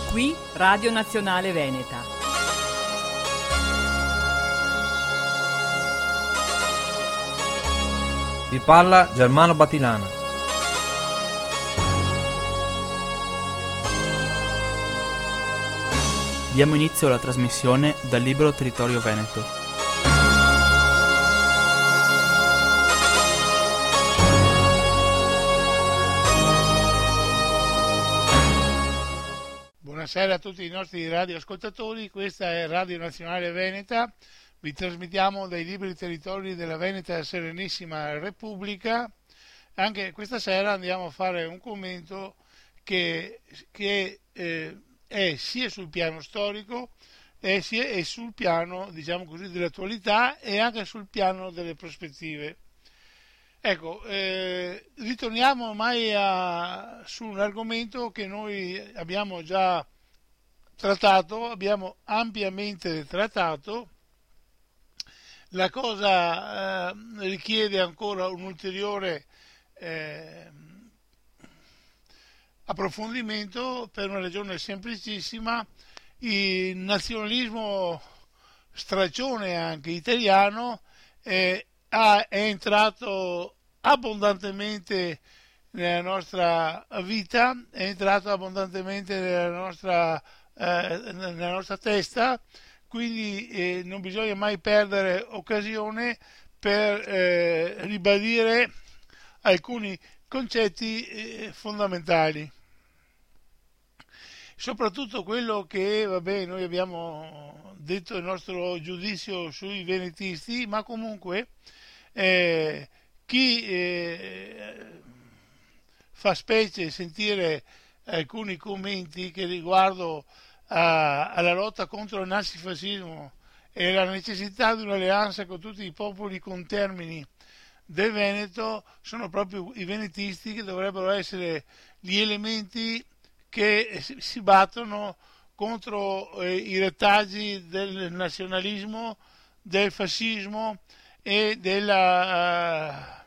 Qui Radio Nazionale Veneta. Vi parla Germano Batilana. Diamo inizio alla trasmissione dal libro Territorio Veneto. Buonasera a tutti i nostri radioascoltatori, questa è Radio Nazionale Veneta, vi trasmettiamo dai liberi territori della Veneta Serenissima Repubblica. Anche questa sera andiamo a fare un commento che è sia sul piano storico e sul piano, diciamo così, dell'attualità e anche sul piano delle prospettive. Ecco, ritorniamo ormai su un argomento che noi abbiamo già trattato, abbiamo ampiamente trattato. La cosa richiede ancora un ulteriore approfondimento per una ragione semplicissima: il nazionalismo straccione anche italiano è entrato abbondantemente nella nostra vita, è entrato abbondantemente nella nostra testa, quindi non bisogna mai perdere occasione per ribadire alcuni concetti fondamentali. Soprattutto quello che, noi abbiamo detto il nostro giudizio sui venetisti, ma comunque chi fa specie sentire alcuni commenti che riguardo alla lotta contro il nazifascismo e la necessità di un'alleanza con tutti i popoli contermini del Veneto, sono proprio i venetisti che dovrebbero essere gli elementi che si battono contro i retaggi del nazionalismo, del fascismo e della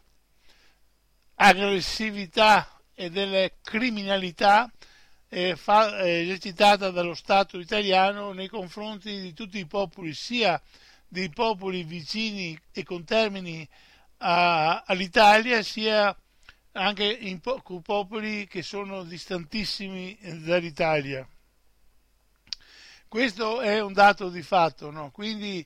aggressività e della criminalità esercitata dallo Stato italiano nei confronti di tutti i popoli, sia dei popoli vicini e contermini all'Italia, sia anche con popoli che sono distantissimi dall'Italia. Questo è un dato di fatto, no? Quindi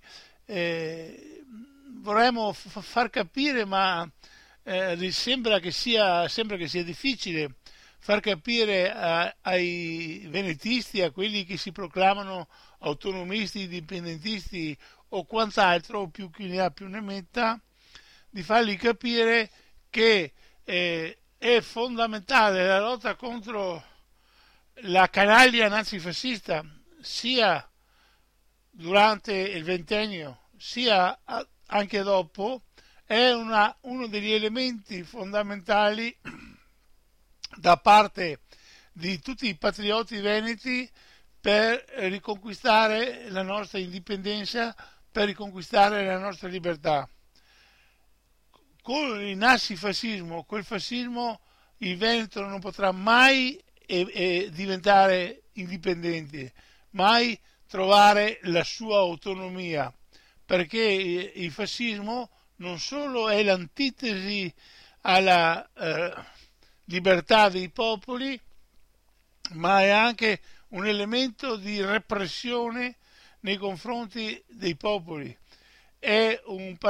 vorremmo far capire, ma sembra che sia difficile far capire ai venetisti, a quelli che si proclamano autonomisti, indipendentisti o quant'altro, o più chi ne ha più ne metta, di fargli capire che è fondamentale la lotta contro la canaglia nazifascista, sia durante il ventennio sia anche dopo. È uno degli elementi fondamentali da parte di tutti i patrioti veneti per riconquistare la nostra indipendenza, per riconquistare la nostra libertà. Con il nazifascismo, col fascismo, il Veneto non potrà mai diventare indipendente, mai trovare la sua autonomia, perché il fascismo non solo è l'antitesi alla libertà dei popoli, ma è anche un elemento di repressione nei confronti dei popoli. È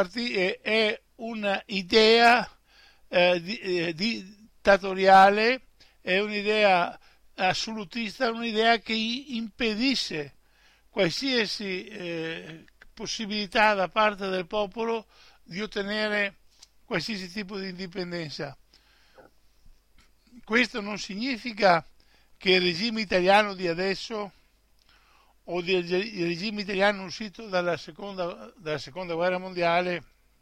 un'idea dittatoriale, è un'idea assolutista, un'idea che impedisce qualsiasi possibilità da parte del popolo di ottenere qualsiasi tipo di indipendenza. Questo non significa che il regime italiano di adesso o il regime italiano uscito dalla seconda guerra mondiale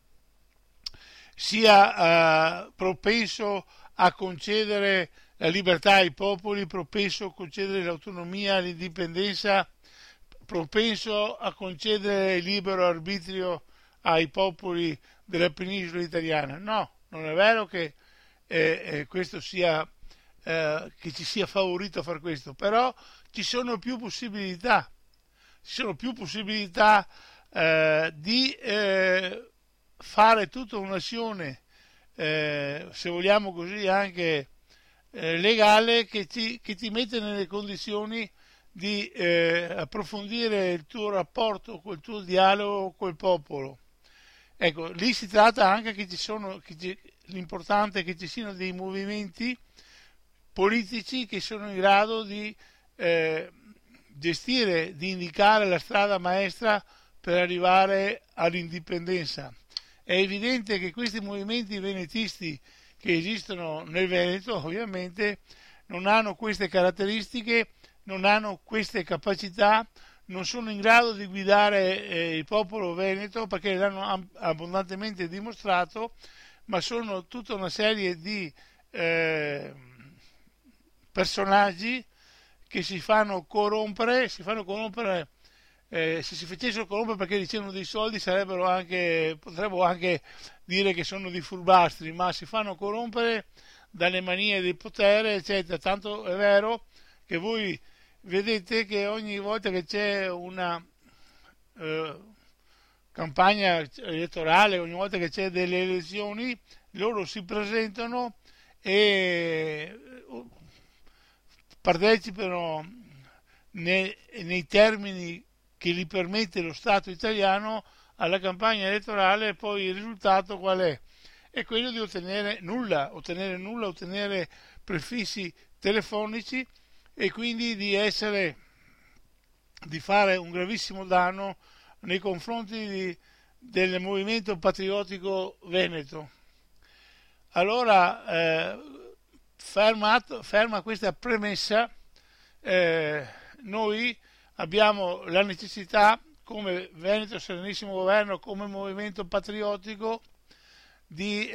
sia propenso a concedere la libertà ai popoli, propenso a concedere l'autonomia, l'indipendenza, propenso a concedere il libero arbitrio ai popoli della penisola italiana. No, non è vero che questo sia che ci sia favorito a far questo, però ci sono più possibilità, di fare tutta un'azione, se vogliamo così, anche legale, che ti mette nelle condizioni di approfondire il tuo rapporto, col tuo dialogo col popolo. Ecco, lì si tratta anche l'importante è che ci siano dei movimenti politici che sono in grado di gestire, di indicare la strada maestra per arrivare all'indipendenza. È evidente che questi movimenti venetisti che esistono nel Veneto ovviamente non hanno queste caratteristiche, non hanno queste capacità, non sono in grado di guidare il popolo veneto, perché l'hanno abbondantemente dimostrato, ma sono tutta una serie di personaggi che si fanno corrompere, se si facessero corrompere perché ricevono dei soldi potrebbero anche dire che sono dei furbastri, ma si fanno corrompere dalle manie del potere, eccetera. Tanto è vero che voi vedete che ogni volta che c'è una campagna elettorale, ogni volta che c'è delle elezioni, loro si presentano e partecipano nei termini che gli permette lo Stato italiano alla campagna elettorale, e poi il risultato qual è? È quello di ottenere prefissi telefonici, e quindi di fare un gravissimo danno nei confronti del movimento patriottico veneto. Allora, ferma questa premessa, noi abbiamo la necessità, come Veneto Serenissimo Governo, come movimento patriottico, di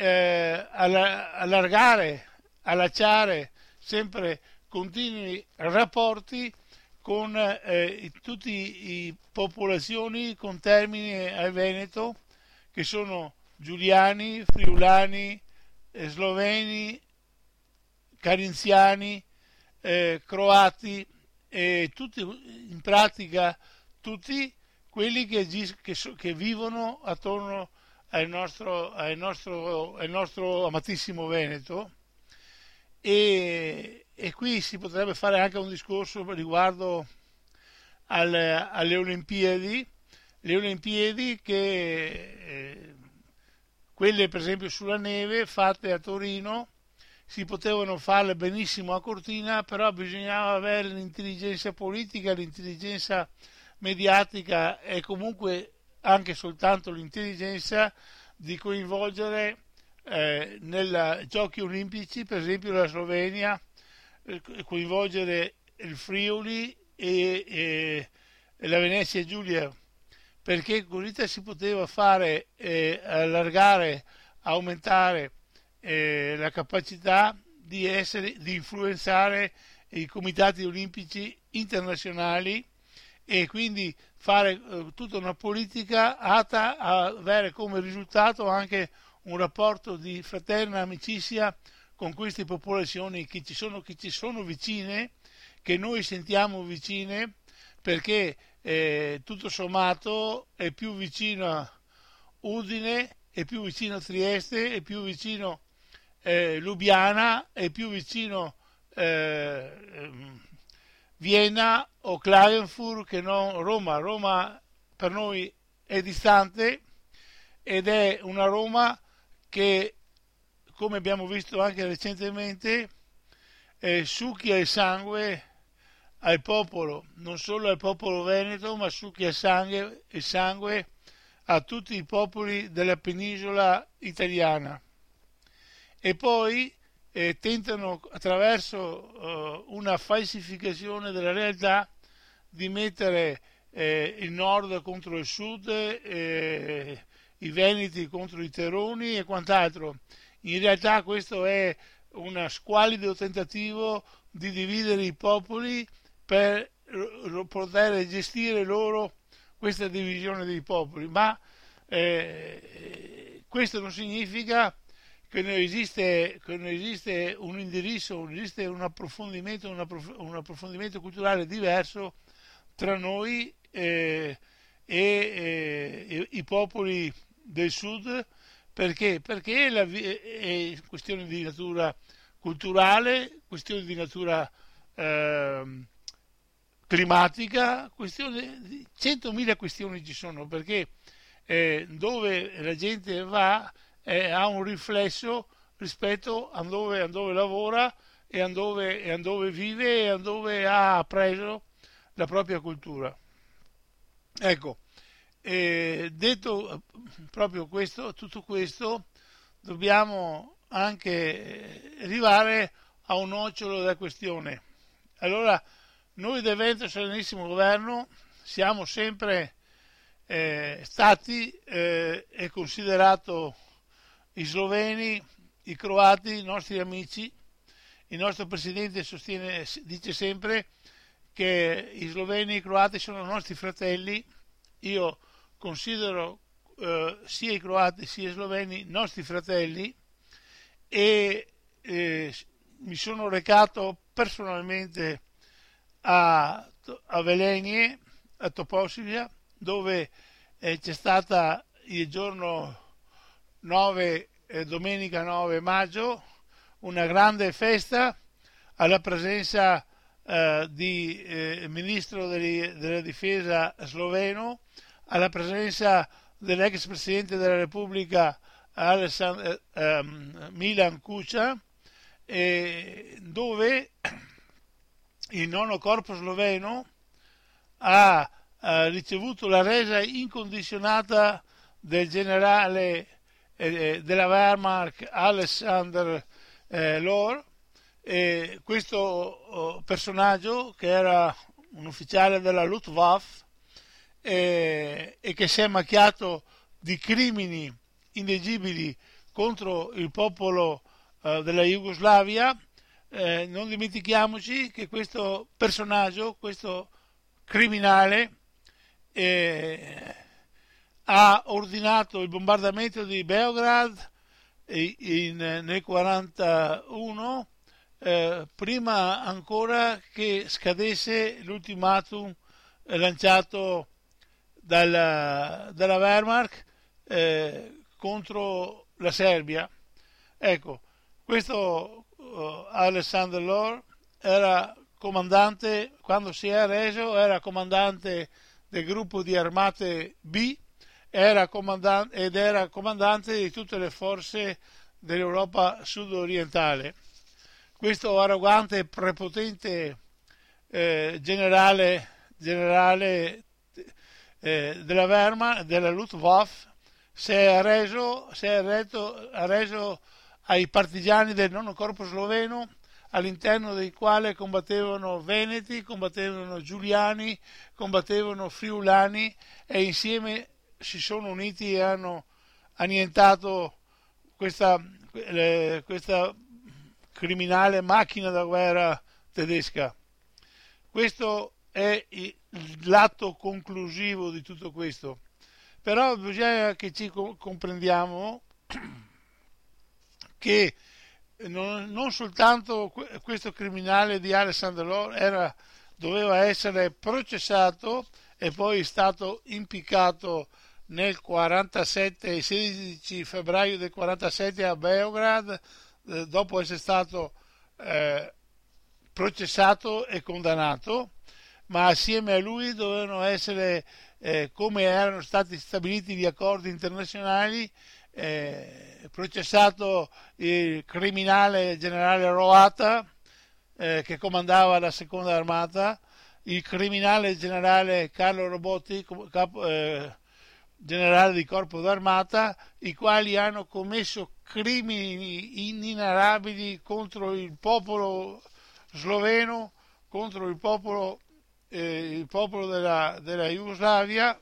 allacciare sempre continui rapporti con tutte le popolazioni con termine al Veneto, che sono giuliani, friulani, sloveni, carinziani, croati, e tutti, in pratica tutti quelli che vivono attorno al nostro amatissimo Veneto. E qui si potrebbe fare anche un discorso riguardo alle Olimpiadi, che quelle per esempio sulla neve fatte a Torino si potevano farle benissimo a Cortina, però bisognava avere l'intelligenza politica, l'intelligenza mediatica, e comunque anche soltanto l'intelligenza di coinvolgere nei Giochi Olimpici, per esempio la Slovenia, coinvolgere il Friuli e la Venezia Giulia, perché così si poteva fare allargare, aumentare la capacità di influenzare i comitati olimpici internazionali, e quindi fare tutta una politica atta a avere come risultato anche un rapporto di fraterna amicizia con queste popolazioni che ci sono vicine, che noi sentiamo vicine, perché tutto sommato è più vicino Udine, è più vicino Trieste, è più vicino Lubiana, è più vicino Vienna o Klagenfurt che non Roma. Roma per noi è distante, ed è una Roma che, come abbiamo visto anche recentemente, succhia il sangue al popolo, non solo al popolo veneto, ma succhia il sangue a tutti i popoli della penisola italiana. E poi tentano, attraverso una falsificazione della realtà, di mettere il nord contro il sud, i veneti contro i teroni e quant'altro. In realtà questo è un squallido tentativo di dividere i popoli per poter gestire loro questa divisione dei popoli, ma questo non significa che non esiste un indirizzo, non esiste un approfondimento culturale diverso tra noi e i popoli del sud. Perché? Perché è questione di natura culturale, questione di natura climatica, questione di 100.000 questioni ci sono, perché dove la gente va ha un riflesso rispetto a dove lavora e a dove vive e a dove ha appreso la propria cultura. Ecco, detto proprio questo, tutto questo, dobbiamo anche arrivare a un nocciolo della questione. Allora, noi del Veneto Serenissimo Governo siamo sempre stati e considerato i sloveni, i croati, i nostri amici. Il nostro presidente dice sempre che i sloveni e i croati sono i nostri fratelli. Io considero sia i croati sia i sloveni nostri fratelli e mi sono recato personalmente a Velenie, a Topossiglia, dove c'è stata il giorno 9, domenica 9 maggio, una grande festa alla presenza di ministro della difesa sloveno, alla presenza dell'ex presidente della Repubblica Milan Kuča, dove il nono corpo sloveno ha ricevuto la resa incondizionata del generale della Wehrmacht Alexander Lohr. Questo personaggio, che era un ufficiale della Luftwaffe e che si è macchiato di crimini inegibili contro il popolo della Jugoslavia, non dimentichiamoci che questo personaggio, questo criminale, ha ordinato il bombardamento di Beograd nel 1941, prima ancora che scadesse l'ultimatum lanciato dalla Wehrmacht contro la Serbia. Ecco, questo Alexander Lohr era comandante, quando si è reso, era comandante del gruppo di armate B, era comandante di tutte le forze dell'Europa sud-orientale. Questo arrogante e prepotente generale della Wehrmacht, della Luftwaffe, si è reso ai partigiani del nono corpo sloveno, all'interno dei quali combattevano veneti, combattevano giuliani, combattevano friulani, e insieme si sono uniti e hanno annientato questa criminale macchina da guerra tedesca. Questo è l'atto conclusivo di tutto questo. Però bisogna che ci comprendiamo che non soltanto questo criminale di Alexander Lohr doveva essere processato e poi è stato impiccato nel 47, il 16 febbraio del 47 a Beograd, dopo essere stato processato e condannato, ma assieme a lui dovevano essere, come erano stati stabiliti gli accordi internazionali, processato il criminale generale Roata, che comandava la seconda armata, il criminale generale Carlo Robotti, generale di corpo d'armata, i quali hanno commesso crimini inenarrabili contro il popolo sloveno, contro il popolo della Jugoslavia.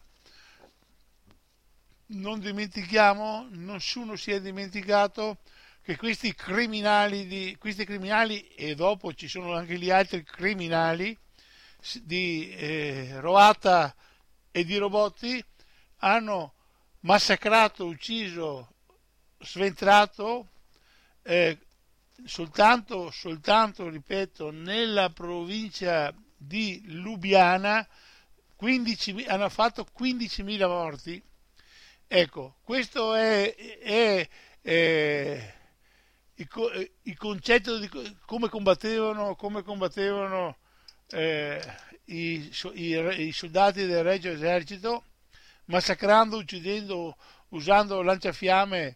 Non dimentichiamo, nessuno si è dimenticato che questi criminali, e dopo ci sono anche gli altri criminali di Roata e di Robotti, hanno massacrato, ucciso, sventrato soltanto, ripeto, nella provincia di Lubiana hanno fatto 15.000 morti. Ecco, questo è il concetto di come combattevano i soldati del Regio Esercito, massacrando, uccidendo, usando lanciafiamme,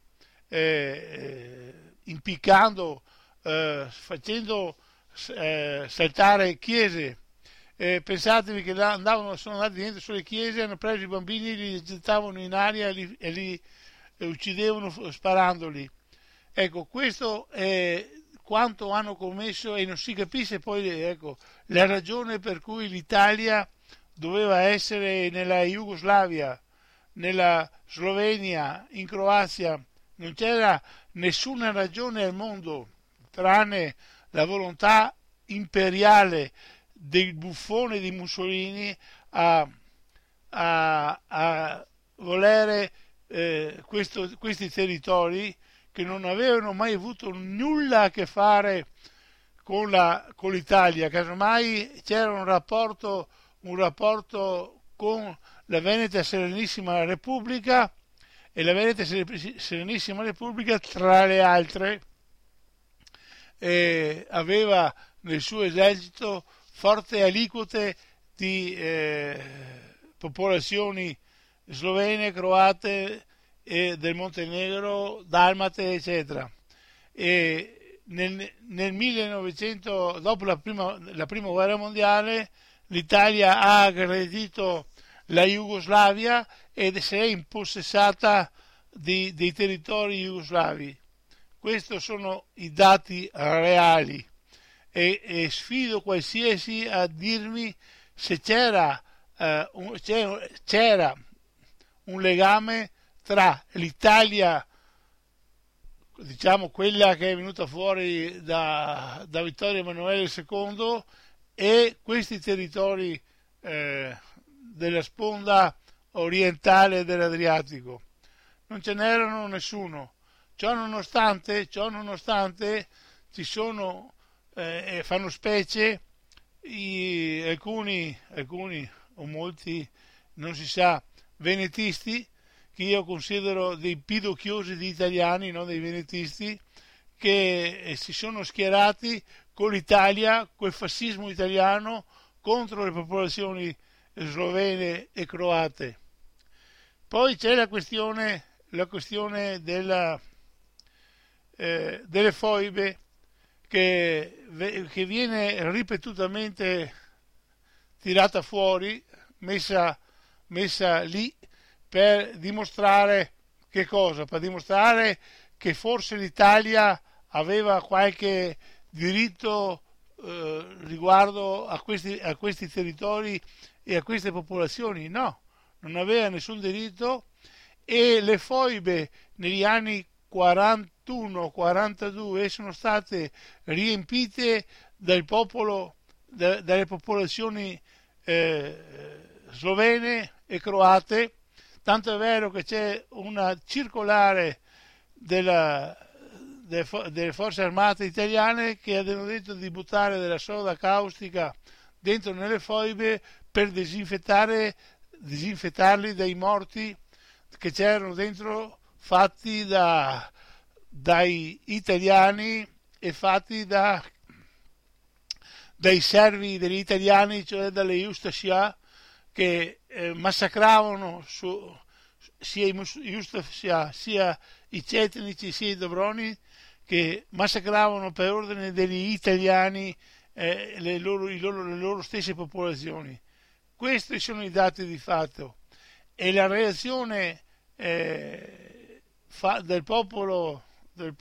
impiccando, facendo saltare chiese. Pensatevi che là sono andati dentro sulle chiese, hanno preso i bambini, li gettavano in aria e li uccidevano sparandoli. Ecco, questo è quanto hanno commesso, e non si capisce poi, ecco, la ragione per cui l'Italia doveva essere nella Jugoslavia, nella Slovenia, in Croazia. Non c'era nessuna ragione al mondo, tranne la volontà imperiale del buffone di Mussolini a volere questi territori che non avevano mai avuto nulla a che fare con l'Italia. Casomai c'era un rapporto con la Veneta Serenissima Repubblica, e la Veneta Serenissima Repubblica, tra le altre, aveva nel suo esercito forti aliquote di popolazioni slovene, croate e del Montenegro, dalmate, eccetera. E nel 1900, dopo la prima guerra mondiale, l'Italia ha aggredito la Jugoslavia ed si è impossessata dei territori jugoslavi. Questi sono i dati reali, e sfido qualsiasi a dirmi se c'era un legame tra l'Italia, diciamo quella che è venuta fuori da Vittorio Emanuele II, e questi territori della sponda orientale dell'Adriatico. Non ce n'erano nessuno. Ciò nonostante ci sono, fanno specie alcuni o molti, non si sa, venetisti, che io considero dei pidocchiosi di italiani, non dei venetisti, che si sono schierati con l'Italia, col fascismo italiano, contro le popolazioni slovene e croate. Poi c'è la questione delle foibe, che viene ripetutamente tirata fuori, messa lì, per dimostrare che cosa? Per dimostrare che forse l'Italia aveva qualche diritto riguardo a questi territori e a queste popolazioni. No, non aveva nessun diritto, e le foibe negli anni 41-42 sono state riempite dal popolo, dalle popolazioni slovene e croate, tanto è vero che c'è una circolare delle forze armate italiane che hanno detto di buttare della soda caustica dentro nelle foibe per disinfettarli dai morti che c'erano dentro, fatti dai italiani e fatti dai servi degli italiani, cioè dalle Iustasia, che massacravano sia i Iustasia, sia i cetnici, sia i Dobroni, che massacravano per ordine degli italiani le loro stesse popolazioni. Questi sono i dati di fatto, e la reazione del popolo di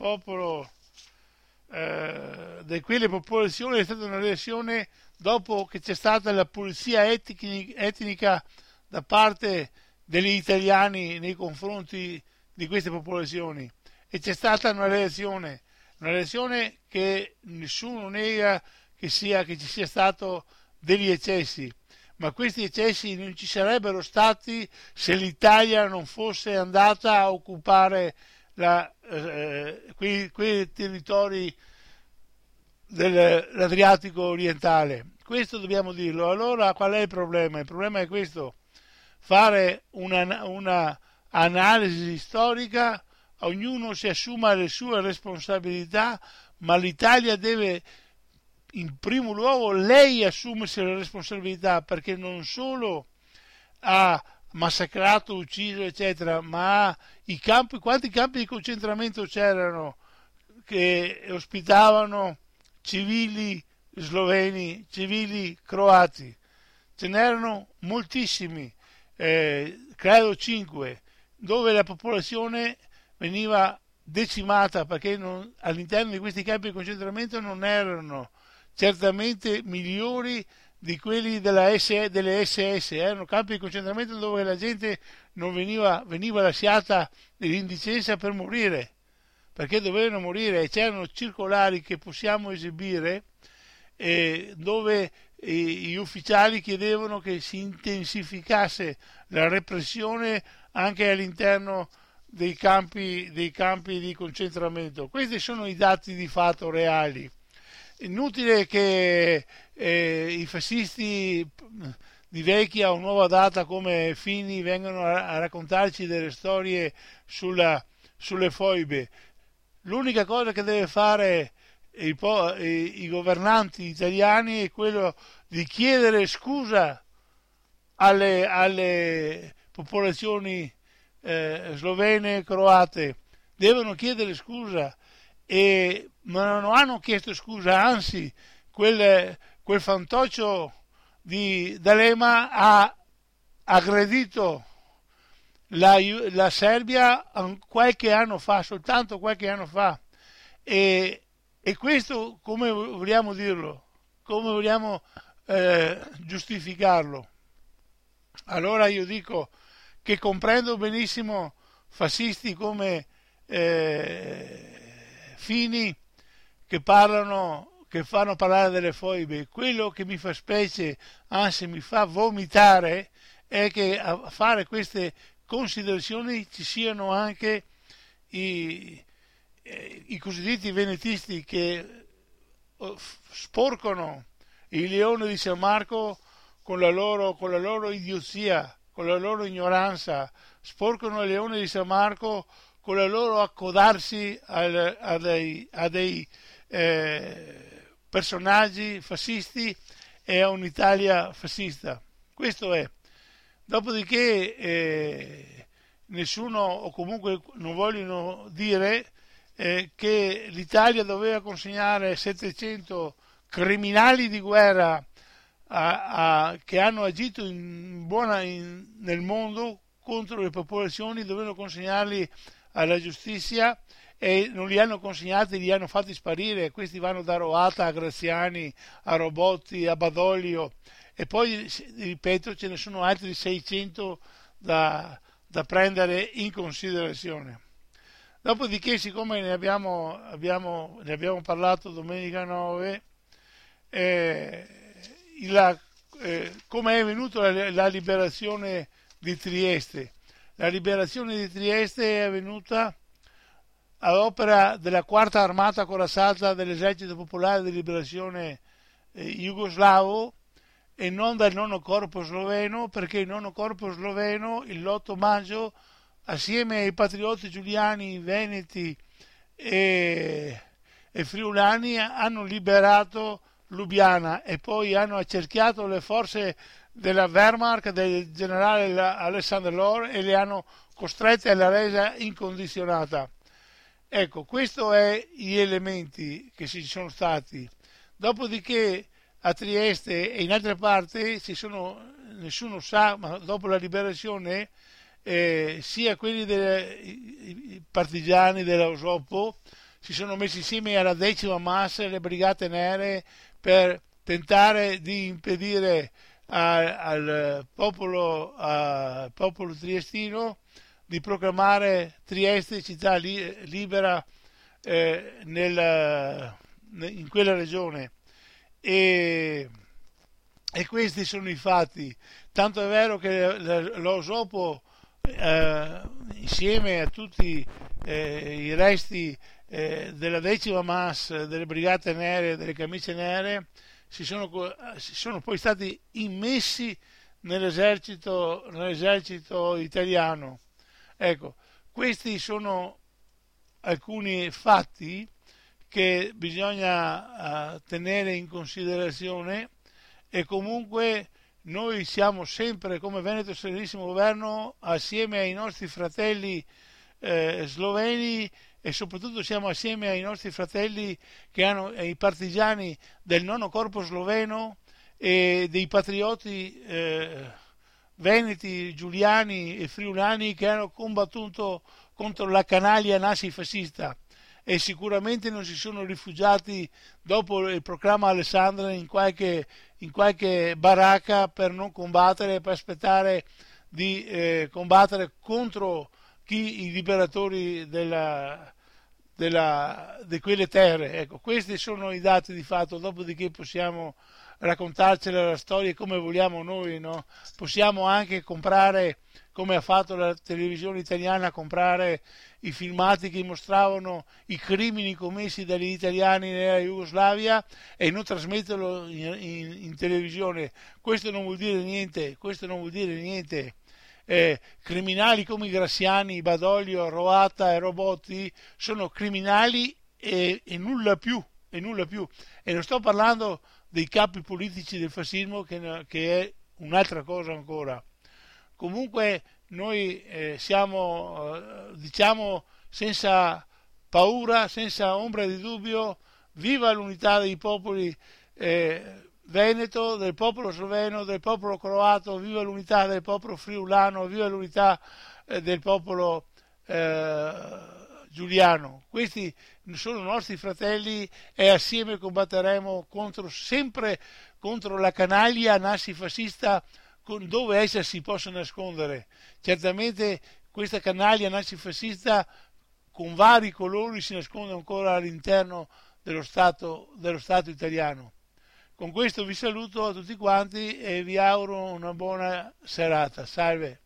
quelle popolazioni è stata una reazione dopo che c'è stata la pulizia etnica da parte degli italiani nei confronti di queste popolazioni, e c'è stata una reazione che nessuno nega che ci sia stato degli eccessi, ma questi eccessi non ci sarebbero stati se l'Italia non fosse andata a occupare quei territori dell'Adriatico orientale. Questo dobbiamo dirlo. Allora qual è il problema? Il problema è questo: fare una analisi storica, ognuno si assuma le sue responsabilità, ma l'Italia deve in primo luogo lei assumersi la responsabilità, perché non solo ha massacrato, ucciso, eccetera, ma quanti campi di concentramento c'erano che ospitavano civili sloveni, civili croati? Ce n'erano moltissimi, credo 5, dove la popolazione veniva decimata, perché all'interno di questi campi di concentramento non erano certamente migliori di quelli delle SS, erano campi di concentramento dove la gente non veniva lasciata nell'indicenza per morire, perché dovevano morire, e c'erano circolari che possiamo esibire dove gli ufficiali chiedevano che si intensificasse la repressione anche all'interno dei campi di concentramento. Questi sono i dati di fatto reali. Inutile che i fascisti di vecchia o nuova data come Fini vengano a raccontarci delle storie sulle foibe. L'unica cosa che deve fare i governanti italiani è quello di chiedere scusa alle popolazioni slovene e croate. Devono chiedere scusa, ma non hanno chiesto scusa, anzi quel fantoccio di D'Alema ha aggredito la Serbia soltanto qualche anno fa, e questo come vogliamo dirlo? Come vogliamo giustificarlo? Allora io dico che comprendo benissimo fascisti come Fini che fanno parlare delle foibe. Quello che mi fa specie, anzi mi fa vomitare, è che a fare queste considerazioni ci siano anche i cosiddetti venetisti che sporcano il leone di San Marco con la loro idiozia, con la loro ignoranza, sporcano il leone di San Marco con la loro accodarsi a dei personaggi fascisti e a un'Italia fascista. Questo è. Dopodiché nessuno, o comunque non vogliono dire che l'Italia doveva consegnare 700 criminali di guerra che hanno agito nel mondo contro le popolazioni, dovevano consegnarli alla giustizia, e non li hanno consegnati, li hanno fatti sparire. Questi vanno da Roata a Graziani, a Robotti, a Badoglio, e poi, ripeto, ce ne sono altri 600 da prendere in considerazione. Dopodiché, siccome ne abbiamo parlato domenica 9, come è venuta la liberazione di Trieste? La liberazione di Trieste è avvenuta ad opera della quarta armata corazzata dell'esercito popolare di liberazione jugoslavo, e non dal nono corpo sloveno, perché il nono corpo sloveno l'8 maggio, assieme ai patrioti giuliani, veneti e friulani, hanno liberato Lubiana, e poi hanno accerchiato le forze della Wehrmacht del generale Alexander Lohr e le hanno costrette alla resa incondizionata. Ecco, questo è gli elementi che ci sono stati. Dopodiché a Trieste e in altre parti nessuno sa, ma dopo la liberazione sia quelli dei partigiani della Osopo si sono messi insieme alla 10ª MAS e le Brigate Nere per tentare di impedire al popolo triestino di proclamare Trieste città libera in quella regione, e questi sono i fatti. Tanto è vero che l'Osopo insieme a tutti i resti della 10ª MAS, delle Brigate Nere, delle Camicie Nere, si sono poi stati immessi nell'esercito italiano. Ecco, questi sono alcuni fatti che bisogna tenere in considerazione, e comunque noi siamo sempre, come Veneto Serenissimo Governo, assieme ai nostri fratelli sloveni, e soprattutto siamo assieme ai nostri fratelli ai partigiani del nono corpo sloveno e dei patrioti veneti, giuliani e friulani che hanno combattuto contro la canaglia nazifascista, e sicuramente non si sono rifugiati dopo il proclama Alessandria in qualche baracca per non combattere, per aspettare di combattere contro i liberatori di quelle terre. Ecco, questi sono i dati di fatto, dopodiché possiamo raccontarcela la storia come vogliamo noi, no? Possiamo anche comprare, come ha fatto la televisione italiana, comprare i filmati che mostravano i crimini commessi dagli italiani nella Jugoslavia e non trasmetterlo in televisione. Questo non vuol dire niente. Criminali come i Graziani, Badoglio, Roata e Robotti sono criminali e nulla più. E non sto parlando dei capi politici del fascismo, che è un'altra cosa ancora. Comunque noi siamo, diciamo, senza paura, senza ombra di dubbio, viva l'unità dei popoli veneto, del popolo sloveno, del popolo croato, viva l'unità del popolo friulano, viva l'unità del popolo giuliano. Questi sono nostri fratelli, e assieme combatteremo sempre contro la canaglia nazifascista, dove essa si possa nascondere. Certamente questa canaglia nazifascista con vari colori si nasconde ancora all'interno dello Stato italiano. Con questo vi saluto a tutti quanti e vi auguro una buona serata. Salve.